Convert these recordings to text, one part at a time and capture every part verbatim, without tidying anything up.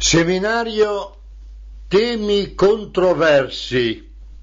Seminario Temi controversi.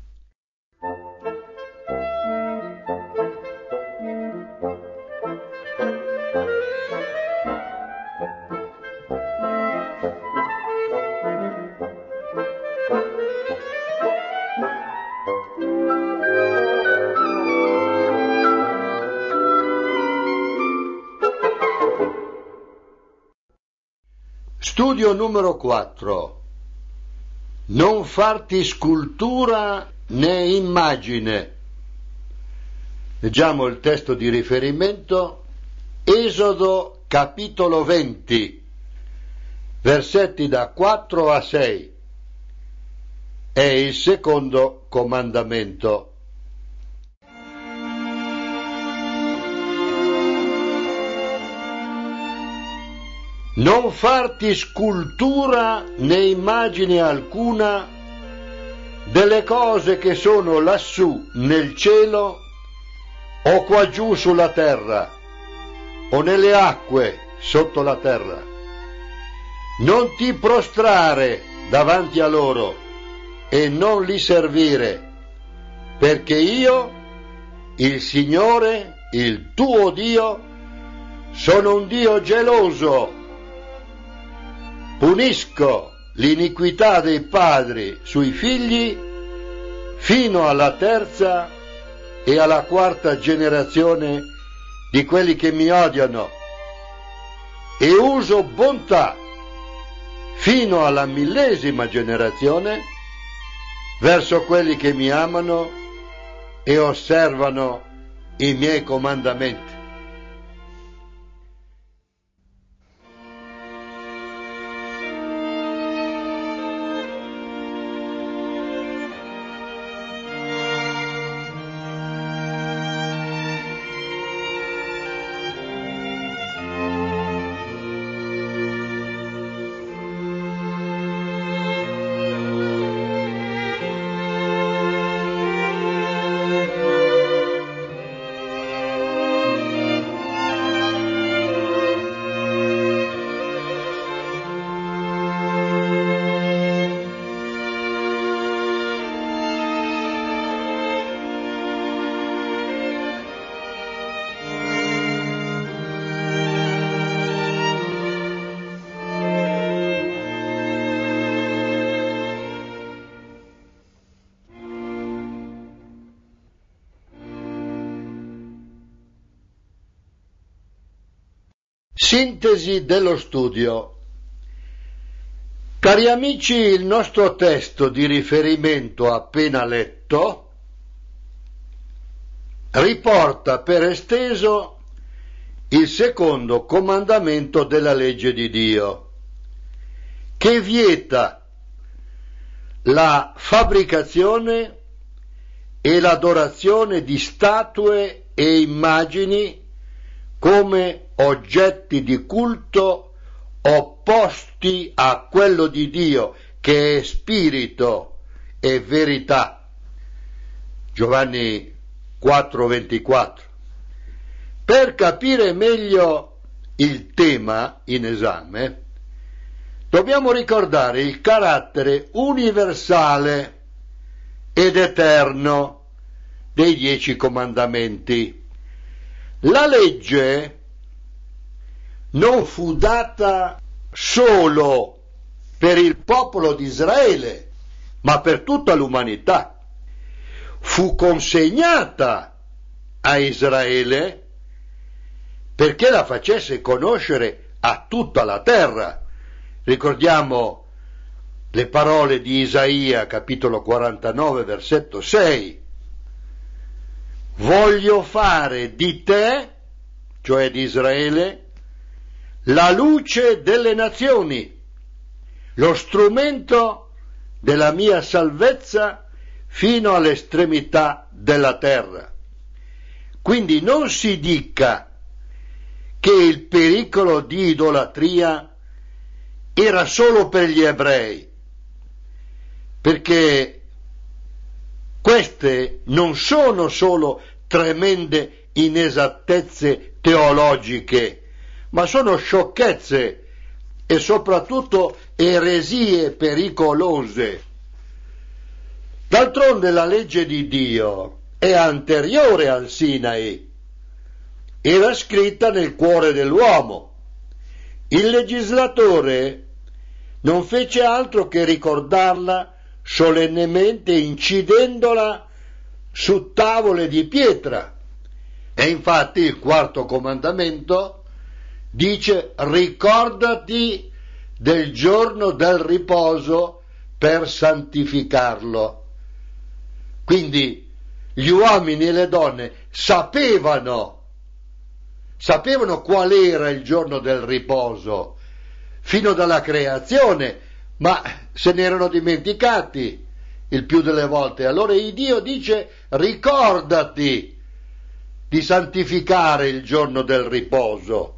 Studio numero quattro. Non farti scultura né immagine. Leggiamo il testo di riferimento, Esodo capitolo venti, versetti da quattro a sei. È il secondo comandamento. Non farti scultura né immagine alcuna delle cose che sono lassù nel cielo o qua giù sulla terra o nelle acque sotto la terra. Non ti prostrare davanti a loro e non li servire, perché io, il Signore, il tuo Dio, sono un Dio geloso. Punisco l'iniquità dei padri sui figli fino alla terza e alla quarta generazione di quelli che mi odiano, e uso bontà fino alla millesima generazione verso quelli che mi amano e osservano i miei comandamenti. Sintesi dello studio. Cari amici, il nostro testo di riferimento appena letto riporta per esteso il secondo comandamento della legge di Dio, che vieta la fabbricazione e l'adorazione di statue e immagini come oggetti di culto opposti a quello di Dio, che è spirito e verità. Giovanni quattro ventiquattro. Per capire meglio il tema in esame, dobbiamo ricordare il carattere universale ed eterno dei dieci comandamenti. La legge non fu data solo per il popolo di Israele, ma per tutta l'umanità. Fu consegnata a Israele perché la facesse conoscere a tutta la terra. Ricordiamo le parole di Isaia, capitolo quarantanove, versetto sei. Voglio fare di te, cioè di Israele, la luce delle nazioni, lo strumento della mia salvezza fino all'estremità della terra. Quindi non si dica che il pericolo di idolatria era solo per gli ebrei, perché queste non sono solo tremende inesattezze teologiche, ma sono sciocchezze e soprattutto eresie pericolose. D'altronde la legge di Dio è anteriore al Sinai, era scritta nel cuore dell'uomo. Il legislatore non fece altro che ricordarla solennemente incidendola su tavole di pietra. E infatti il quarto comandamento dice: ricordati del giorno del riposo per santificarlo. Quindi gli uomini e le donne sapevano, sapevano qual era il giorno del riposo fino dalla creazione, ma se ne erano dimenticati il più delle volte. Allora il Dio dice: ricordati di santificare il giorno del riposo.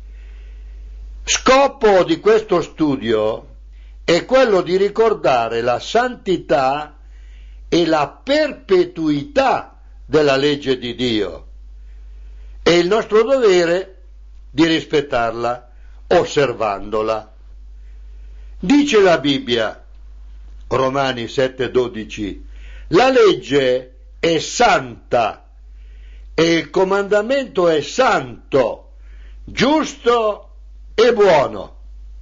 Scopo di questo studio è quello di ricordare la santità e la perpetuità della legge di Dio. È il nostro dovere di rispettarla osservandola. Dice la Bibbia, Romani sette dodici, la legge è santa e il comandamento è santo, giusto e buono.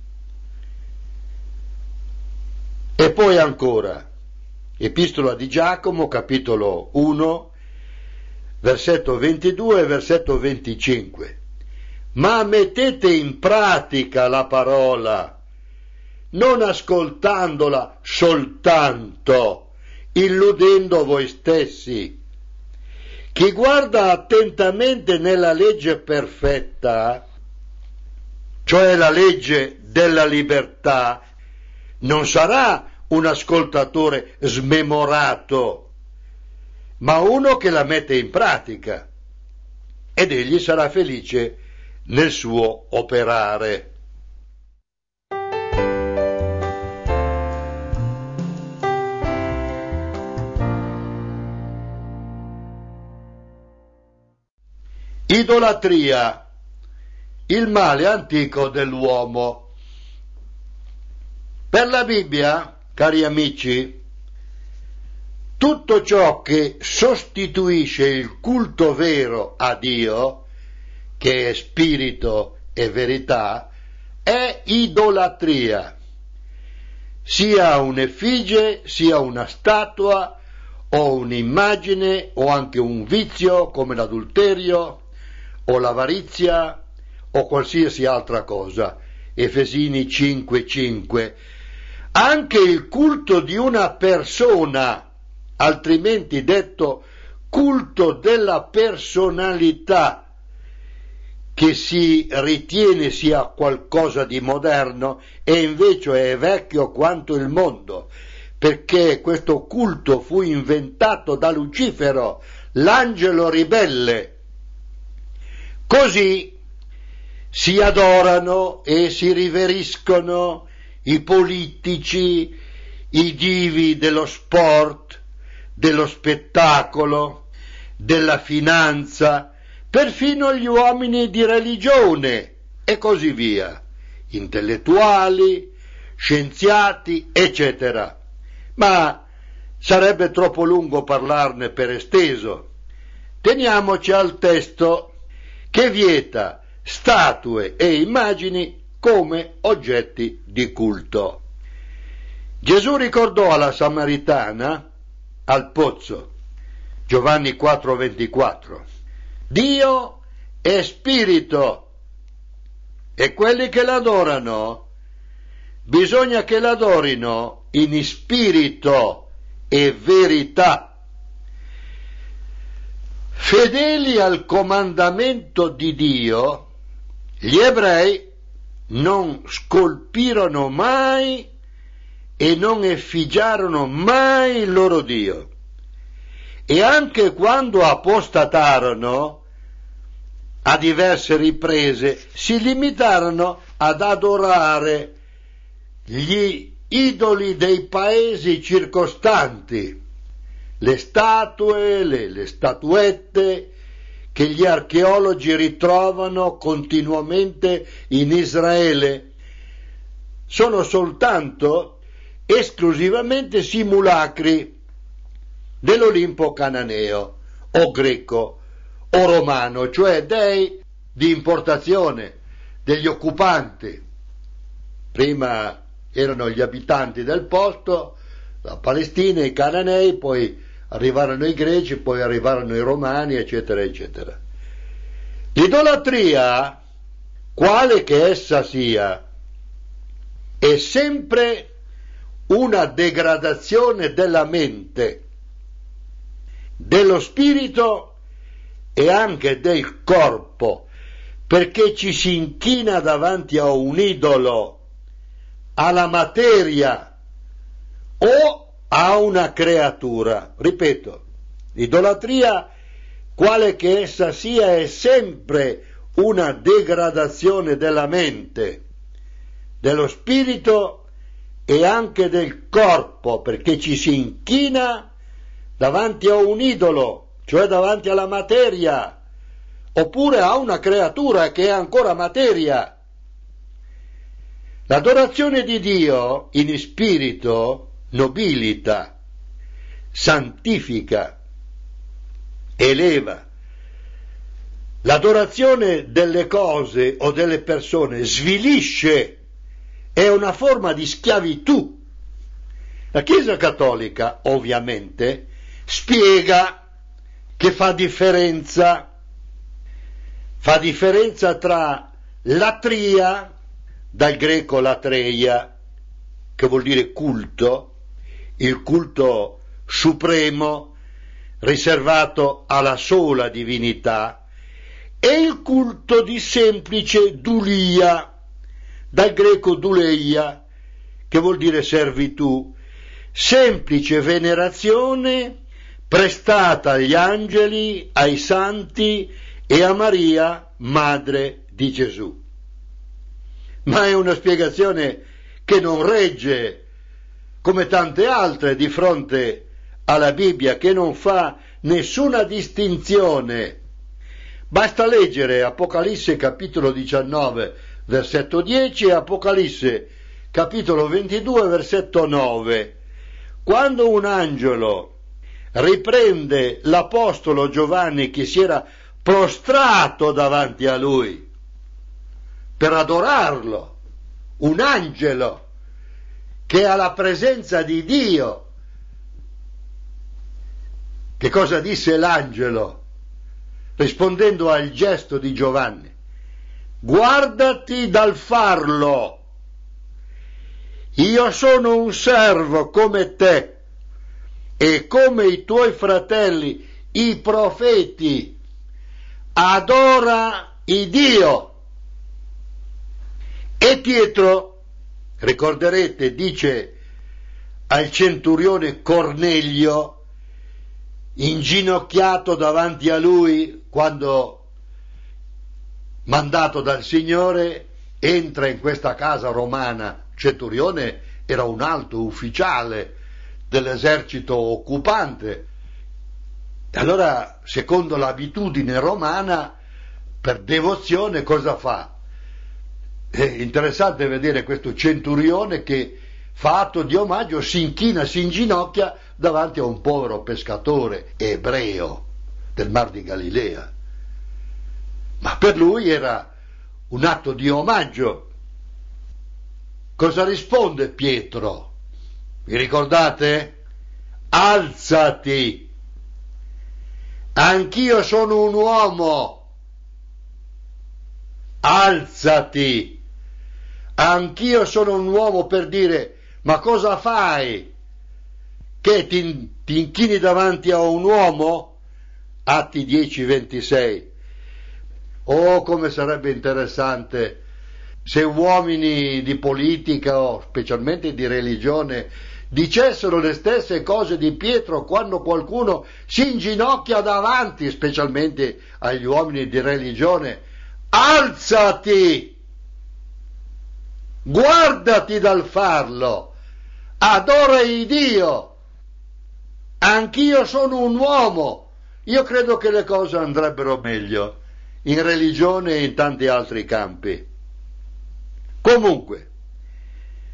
E poi ancora, Epistola di Giacomo, capitolo uno, versetto ventidue e versetto venticinque. Ma mettete in pratica la parola, non ascoltandola soltanto, illudendo voi stessi. Chi guarda attentamente nella legge perfetta, cioè la legge della libertà, non sarà un ascoltatore smemorato, ma uno che la mette in pratica, ed egli sarà felice nel suo operare. Idolatria, il male antico dell'uomo. Per la Bibbia, cari amici, tutto ciò che sostituisce il culto vero a Dio, che è spirito e verità, è idolatria. Sia un'effigie, sia una statua, o un'immagine, o anche un vizio come l'adulterio, o l'avarizia, o qualsiasi altra cosa. Efesini cinque cinque. Anche il culto di una persona, altrimenti detto culto della personalità, che si ritiene sia qualcosa di moderno e invece è vecchio quanto il mondo, perché questo culto fu inventato da Lucifero, l'angelo ribelle. Così si adorano e si riveriscono i politici, i divi dello sport, dello spettacolo, della finanza, perfino gli uomini di religione e così via, intellettuali, scienziati, eccetera. Ma sarebbe troppo lungo parlarne per esteso. Teniamoci al testo che vieta statue e immagini come oggetti di culto. Gesù ricordò alla Samaritana al pozzo, Giovanni quattro ventiquattro, Dio è spirito e quelli che l'adorano bisogna che l'adorino in spirito e verità. Fedeli al comandamento di Dio, gli ebrei non scolpirono mai e non effigiarono mai il loro Dio, e anche quando apostatarono a diverse riprese si limitarono ad adorare gli idoli dei paesi circostanti, le statue, le, le statuette che gli archeologi ritrovano continuamente in Israele, sono soltanto esclusivamente simulacri dell'Olimpo cananeo o greco o romano, cioè dei di importazione degli occupanti. Prima erano gli abitanti del posto, la Palestina, i cananei, poi arrivarono i greci, poi arrivarono i romani, eccetera, eccetera. L'idolatria, quale che essa sia, è sempre una degradazione della mente, dello spirito e anche del corpo, perché ci si inchina davanti a un idolo, alla materia o a una creatura. Ripeto, l'idolatria, quale che essa sia, è sempre una degradazione della mente, dello spirito e anche del corpo, perché ci si inchina davanti a un idolo, cioè davanti alla materia, oppure a una creatura che è ancora materia. L'adorazione di Dio in spirito nobilita, santifica, eleva. L'adorazione delle cose o delle persone svilisce, è una forma di schiavitù. La Chiesa Cattolica, ovviamente, spiega che fa differenza, fa differenza tra latria, dal greco latreia, che vuol dire culto, il culto supremo riservato alla sola divinità, e il culto di semplice dulia, dal greco duleia, che vuol dire servitù, semplice venerazione prestata agli angeli, ai santi e a Maria, madre di Gesù. Ma è una spiegazione che non regge, come tante altre, di fronte alla Bibbia, che non fa nessuna distinzione. Basta leggere Apocalisse capitolo diciannove, versetto dieci, e Apocalisse capitolo ventidue, versetto nove. Quando un angelo riprende l'apostolo Giovanni che si era prostrato davanti a lui per adorarlo, un angelo che ha la presenza di Dio, che cosa disse l'angelo rispondendo al gesto di Giovanni? Guardati dal farlo, io sono un servo come te e come i tuoi fratelli, i profeti, adora il Dio. E Pietro, ricorderete, dice al centurione Cornelio, inginocchiato davanti a lui, quando mandato dal Signore entra in questa casa romana. Centurione era un alto ufficiale dell'esercito occupante. Allora, secondo l'abitudine romana, per devozione cosa fa? È interessante vedere questo centurione che fa atto di omaggio, si inchina, si inginocchia davanti a un povero pescatore ebreo del Mar di Galilea. Ma per lui era un atto di omaggio. Cosa risponde Pietro? Vi ricordate? Alzati, anch'io sono un uomo. Alzati, anch'io sono un uomo, per dire, ma cosa fai? Che ti, ti inchini davanti a un uomo? Atti dieci ventisei. Oh, come sarebbe interessante se uomini di politica o specialmente di religione dicessero le stesse cose di Pietro quando qualcuno si inginocchia davanti, specialmente agli uomini di religione. Alzati, guardati dal farlo, adora il Dio, anch'io sono un uomo. Io credo che le cose andrebbero meglio in religione e in tanti altri campi. Comunque,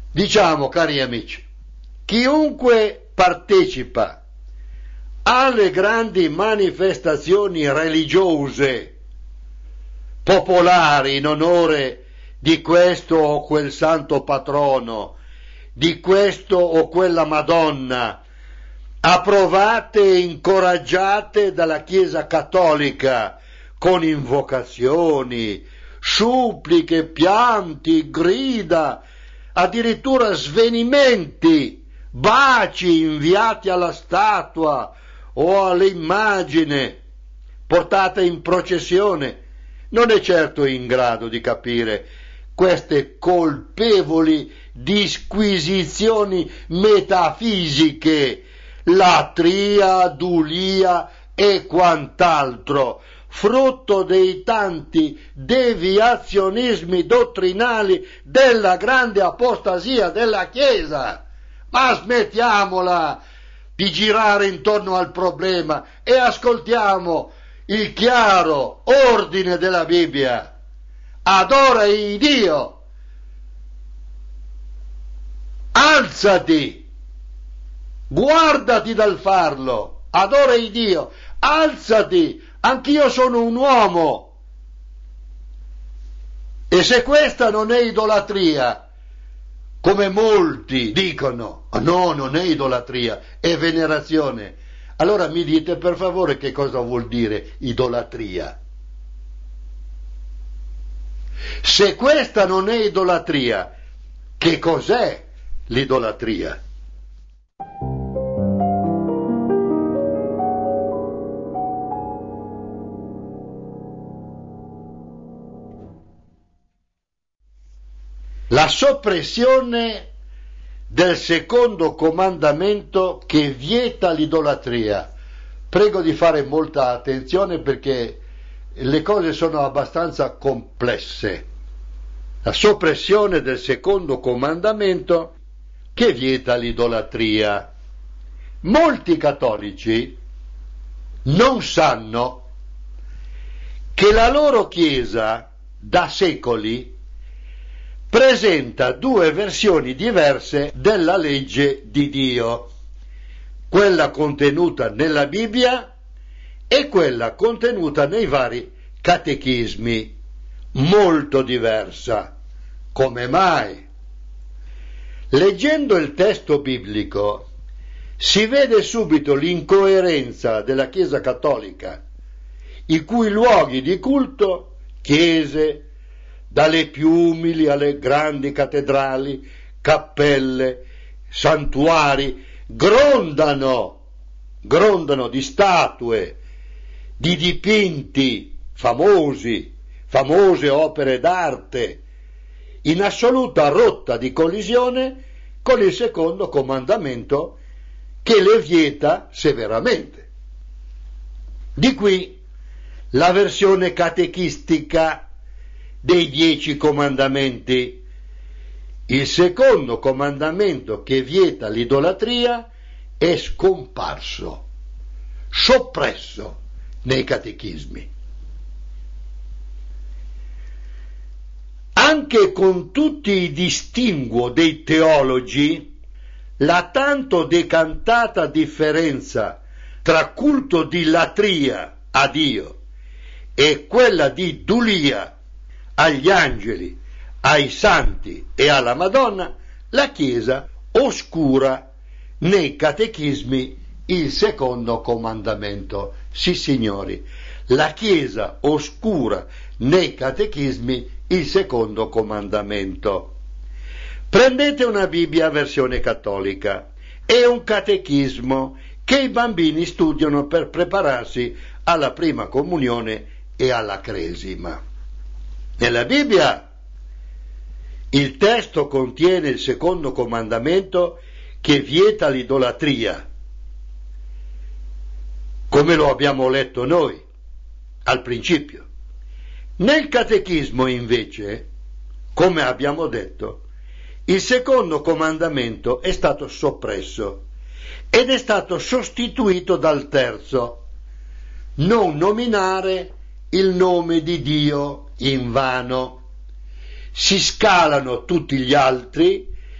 Diciamo, cari amici, chiunque partecipa alle grandi manifestazioni religiose popolari in onore di questo o quel santo patrono, di questo o quella Madonna, approvate e incoraggiate dalla Chiesa Cattolica con invocazioni, suppliche, pianti, grida, addirittura svenimenti, baci inviati alla statua o all'immagine portata in processione, non è certo in grado di capire queste colpevoli disquisizioni metafisiche, latria, dulia e quant'altro, frutto dei tanti deviazionismi dottrinali della grande apostasia della Chiesa. Ma smettiamola di girare intorno al problema e ascoltiamo il chiaro ordine della Bibbia. Adora il Dio, alzati, guardati dal farlo, adora il Dio, alzati, anch'io sono un uomo. E se questa non è idolatria, come molti dicono, no, non è idolatria, è venerazione, allora mi dite per favore che cosa vuol dire idolatria. Se questa non è idolatria, che cos'è l'idolatria? La soppressione del secondo comandamento che vieta l'idolatria. Prego di fare molta attenzione perché le cose sono abbastanza complesse. La soppressione del secondo comandamento che vieta l'idolatria. Molti cattolici non sanno che la loro Chiesa da secoli presenta due versioni diverse della legge di Dio, quella contenuta nella Bibbia e quella contenuta nei vari catechismi, molto diversa. Come mai? Leggendo il testo biblico si vede subito l'incoerenza della Chiesa cattolica, i cui luoghi di culto, chiese, dalle più umili alle grandi cattedrali, cappelle, santuari, grondano, grondano di statue, di dipinti famosi, famose opere d'arte, in assoluta rotta di collisione con il secondo comandamento che le vieta severamente. Di qui la versione catechistica dei dieci comandamenti. Il secondo comandamento che vieta l'idolatria è scomparso, soppresso nei catechismi. Anche con tutti i distinguo dei teologi, la tanto decantata differenza tra culto di latria a Dio e quella di dulia agli angeli, ai santi e alla Madonna, la Chiesa oscura nei catechismi il secondo comandamento. Sì, signori, la Chiesa oscura nei catechismi il secondo comandamento. Prendete una Bibbia versione cattolica e un catechismo che i bambini studiano per prepararsi alla prima comunione e alla cresima. Nella Bibbia il testo contiene il secondo comandamento che vieta l'idolatria, come lo abbiamo letto noi al principio. Nel catechismo invece, come abbiamo detto, il secondo comandamento è stato soppresso ed è stato sostituito dal terzo: non nominare il nome di Dio in vano. Si scalano tutti gli altri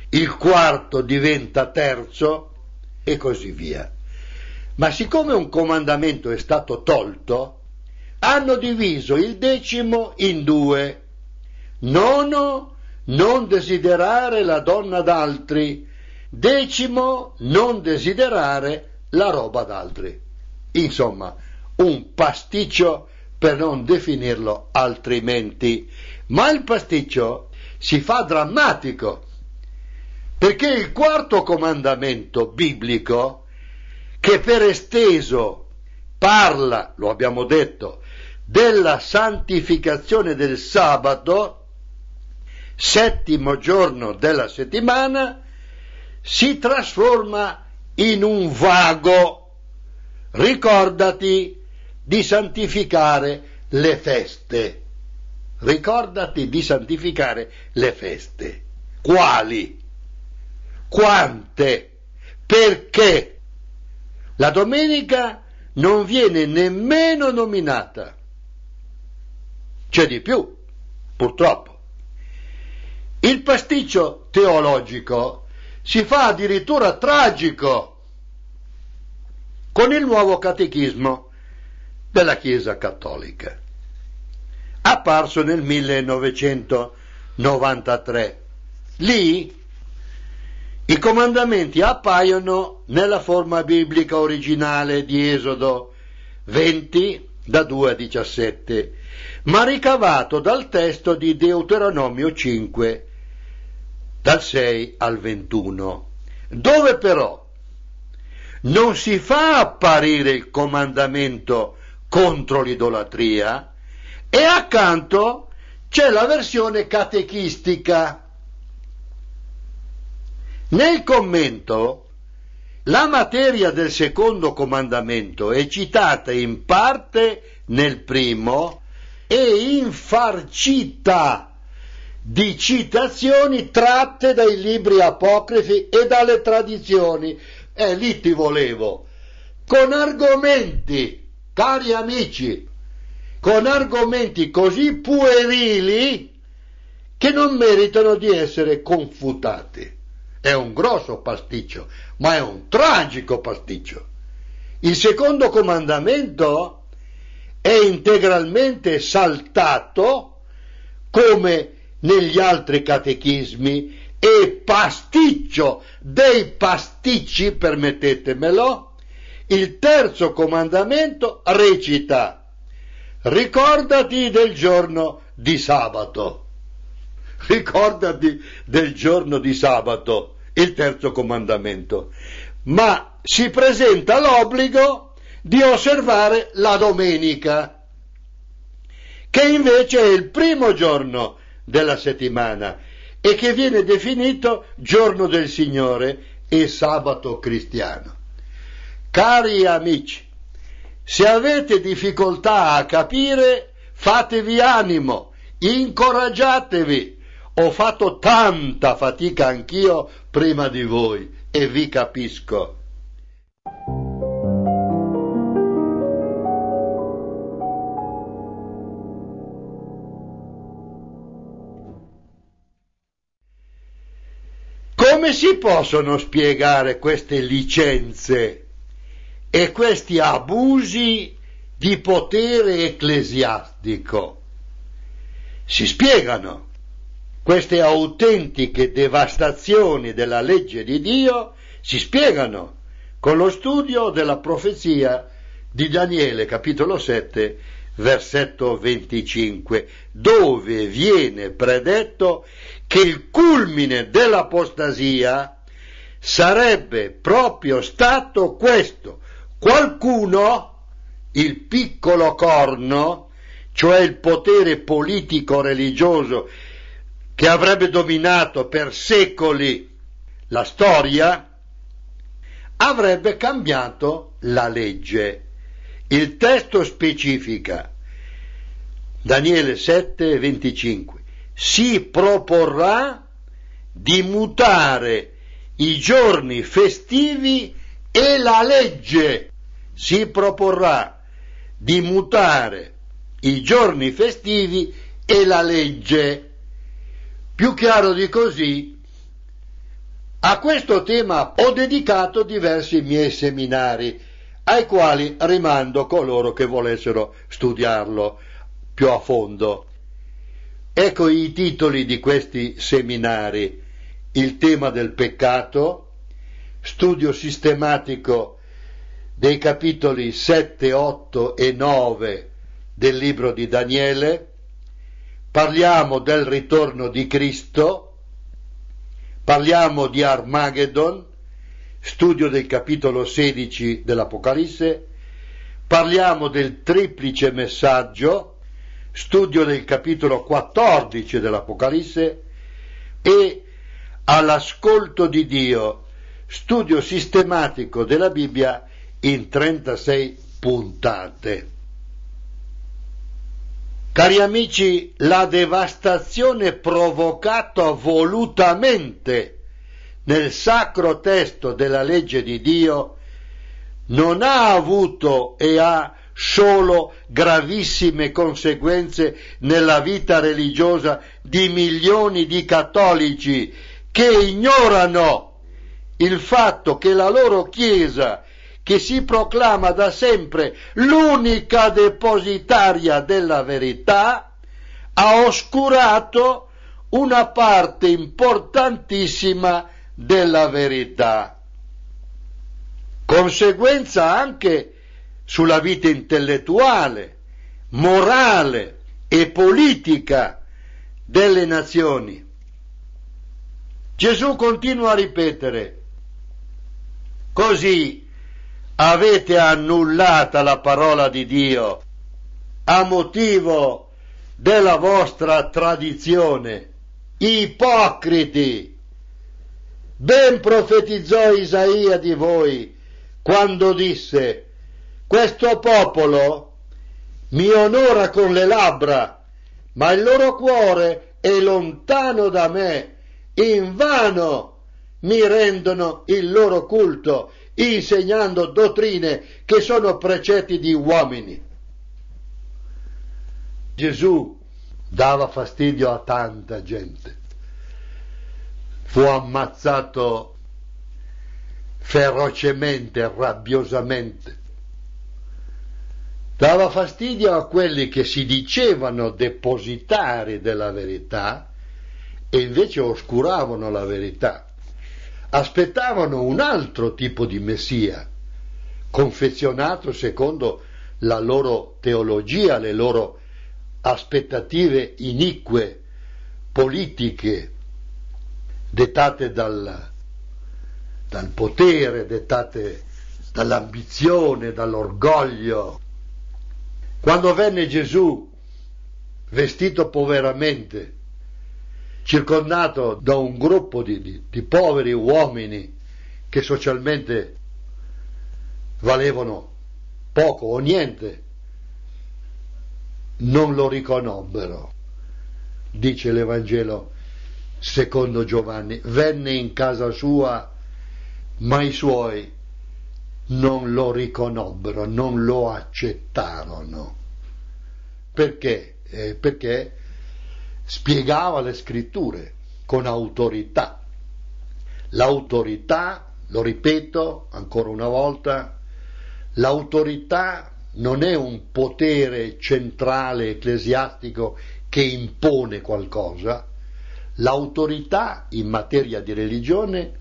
il quarto diventa terzo e così via. Ma siccome un comandamento è stato tolto, hanno diviso il decimo in due. Nono, non desiderare la donna d'altri. Decimo, non desiderare la roba d'altri. Insomma, un pasticcio per non definirlo altrimenti. Ma il pasticcio si fa drammatico, perché il quarto comandamento biblico, che per esteso parla, lo abbiamo detto, della santificazione del sabato, settimo giorno della settimana, si trasforma in un vago: ricordati di santificare le feste. Ricordati di santificare le feste. Quali? Quante? Perché? La domenica non viene nemmeno nominata. C'è di più, purtroppo. Il pasticcio teologico si fa addirittura tragico con il nuovo catechismo della Chiesa Cattolica, apparso nel millenovecentonovantatré. Lì i comandamenti appaiono nella forma biblica originale di Esodo venti, da due a diciassette, ma ricavato dal testo di Deuteronomio cinque, dal sei al ventuno, dove però non si fa apparire il comandamento contro l'idolatria e accanto c'è la versione catechistica. Nel commento la materia del secondo comandamento è citata in parte nel primo e infarcita di citazioni tratte dai libri apocrifi e dalle tradizioni. E lì ti volevo, con argomenti, cari amici, con argomenti così puerili che non meritano di essere confutati. È un grosso pasticcio, ma è un tragico pasticcio. Il secondo comandamento è integralmente saltato, come negli altri catechismi, e pasticcio dei pasticci, permettetemelo, il terzo comandamento recita: ricordati del giorno di sabato. Ricordati del giorno di sabato, il terzo comandamento, ma si presenta l'obbligo di osservare la domenica, che invece è il primo giorno della settimana e che viene definito giorno del Signore e sabato cristiano. Cari amici, se avete difficoltà a capire, fatevi animo, incoraggiatevi. Ho fatto tanta fatica anch'io prima di voi e vi capisco. Come si possono spiegare queste licenze e questi abusi di potere ecclesiastico? Si spiegano. Queste autentiche devastazioni della legge di Dio si spiegano con lo studio della profezia di Daniele, capitolo sette, versetto venticinque, dove viene predetto che il culmine dell'apostasia sarebbe proprio stato questo: qualcuno, il piccolo corno, cioè il potere politico-religioso che avrebbe dominato per secoli la storia, avrebbe cambiato la legge. Il testo specifica, Daniele sette venticinque, si proporrà di mutare i giorni festivi e la legge. Si proporrà di mutare i giorni festivi e la legge. Più chiaro di così A questo tema ho dedicato diversi miei seminari, ai quali rimando coloro che volessero studiarlo più a fondo. Ecco i titoli di questi seminari: il tema del peccato, studio sistematico dei capitoli sette, otto e nove del libro di Daniele, parliamo del ritorno di Cristo, parliamo di Armageddon, studio del capitolo sedici dell'Apocalisse, parliamo del triplice messaggio, studio del capitolo quattordici dell'Apocalisse, e all'ascolto di Dio, studio sistematico della Bibbia in trentasei puntate. Cari amici, la devastazione provocata volutamente nel sacro testo della legge di Dio non ha avuto e ha solo gravissime conseguenze nella vita religiosa di milioni di cattolici che ignorano il fatto che la loro Chiesa, che si proclama da sempre l'unica depositaria della verità, ha oscurato una parte importantissima della verità. Conseguenza anche sulla vita intellettuale, morale e politica delle nazioni. Gesù continua a ripetere: così avete annullata la parola di Dio a motivo della vostra tradizione. Ipocriti! Ben profetizzò Isaia di voi quando disse: questo popolo mi onora con le labbra, ma il loro cuore è lontano da me, invano mi rendono il loro culto, insegnando dottrine che sono precetti di uomini. Gesù dava fastidio a tanta gente, fu ammazzato ferocemente, rabbiosamente, dava fastidio a quelli che si dicevano depositari della verità e invece oscuravano la verità. Aspettavano un altro tipo di Messia, confezionato secondo la loro teologia, le loro aspettative inique, politiche, dettate dal, dal potere, dettate dall'ambizione, dall'orgoglio. Quando venne Gesù, vestito poveramente, circondato da un gruppo di, di, di poveri uomini che socialmente valevano poco o niente, non lo riconobbero. Dice l'Evangelo secondo Giovanni: venne in casa sua, ma i suoi non lo riconobbero, non lo accettarono. Perché? Eh, perché spiegava le scritture con autorità. L'autorità, lo ripeto ancora una volta, l'autorità non è un potere centrale ecclesiastico che impone qualcosa. L'autorità in materia di religione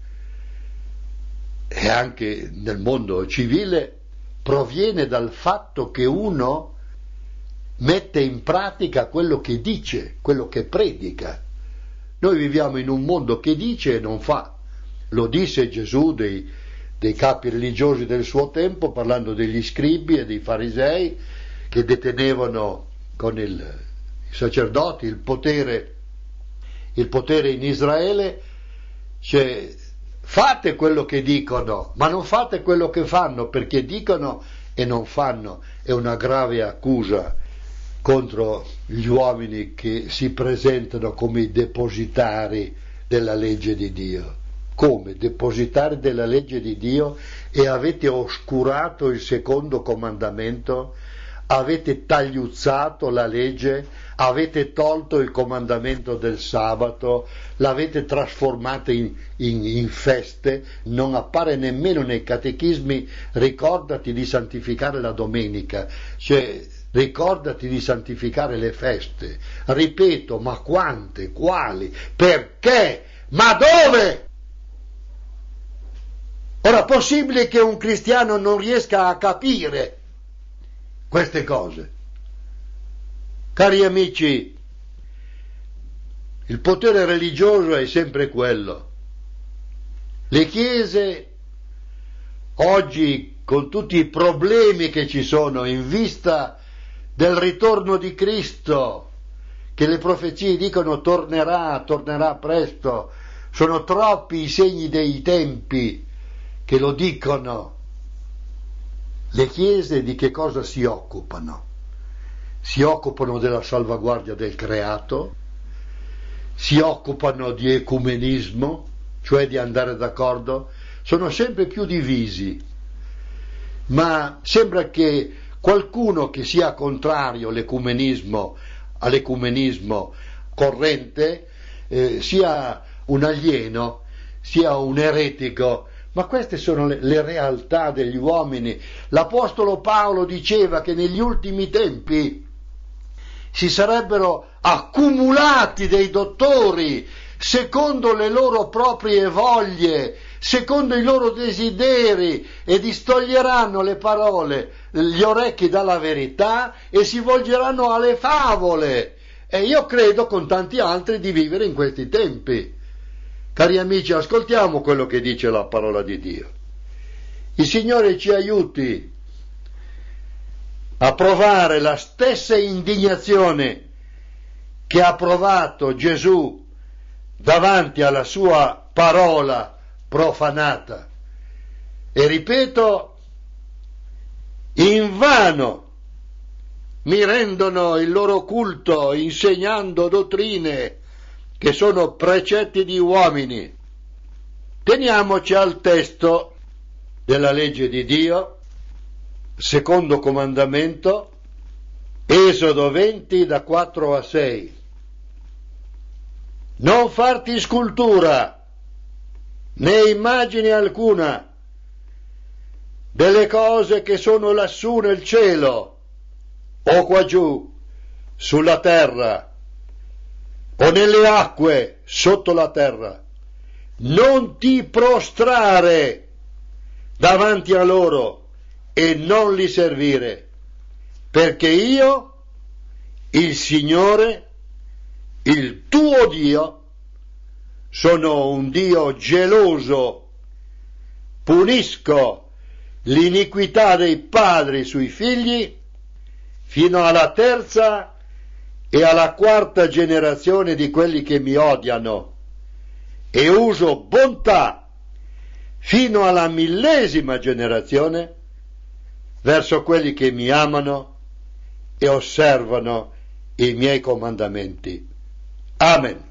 e anche nel mondo civile proviene dal fatto che uno mette in pratica quello che dice, quello che predica. Noi viviamo in un mondo che dice e non fa. Lo disse Gesù dei, dei capi religiosi del suo tempo, parlando degli scribi e dei farisei che detenevano con il, i sacerdoti il potere, il potere in Israele. Cioè, fate quello che dicono, ma non fate quello che fanno, perché dicono e non fanno. È una grave accusa contro gli uomini che si presentano come i depositari della legge di Dio. Come depositari della legge di Dio? E avete oscurato il secondo comandamento? avete tagliuzzato la legge, avete tolto il comandamento del sabato, l'avete trasformato in, in, in feste, non appare nemmeno nei catechismi ricordati di santificare la domenica, cioè ricordati di santificare le feste. Ripeto, ma quante, quali, perché, ma dove? Ora, possibile che un cristiano non riesca a capire queste cose? Cari amici, il potere religioso è sempre quello. Le chiese oggi, con tutti i problemi che ci sono in vista del ritorno di Cristo, che le profezie dicono tornerà, tornerà presto, sono troppi i segni dei tempi che lo dicono. Le chiese di che cosa si occupano? Si occupano della salvaguardia del creato, si occupano di ecumenismo, cioè di andare d'accordo, sono sempre più divisi, ma sembra che qualcuno che sia contrario all'ecumenismo, all'ecumenismo corrente, eh, sia un alieno, sia un eretico. Ma queste sono le, le realtà degli uomini. L'Apostolo Paolo diceva che negli ultimi tempi si sarebbero accumulati dei dottori secondo le loro proprie voglie, secondo i loro desideri, e distoglieranno le parole, gli orecchi dalla verità e si volgeranno alle favole. E io credo, con tanti altri, di vivere in questi tempi. Cari amici, ascoltiamo quello che dice la parola di Dio. Il Signore ci aiuti a provare la stessa indignazione che ha provato Gesù davanti alla sua parola profanata. E ripeto, invano mi rendono il loro culto insegnando dottrine che sono precetti di uomini. Teniamoci al testo della legge di Dio, secondo comandamento, Esodo venti da quattro a sei. Non farti scultura né immagine alcuna delle cose che sono lassù nel cielo o qua giù sulla terra o nelle acque sotto la terra. Non ti prostrare davanti a loro e non li servire, perché io, il Signore, il tuo Dio, sono un Dio geloso, punisco l'iniquità dei padri sui figli fino alla terza e alla quarta generazione di quelli che mi odiano, e uso bontà fino alla millesima generazione verso quelli che mi amano e osservano i miei comandamenti. Amen.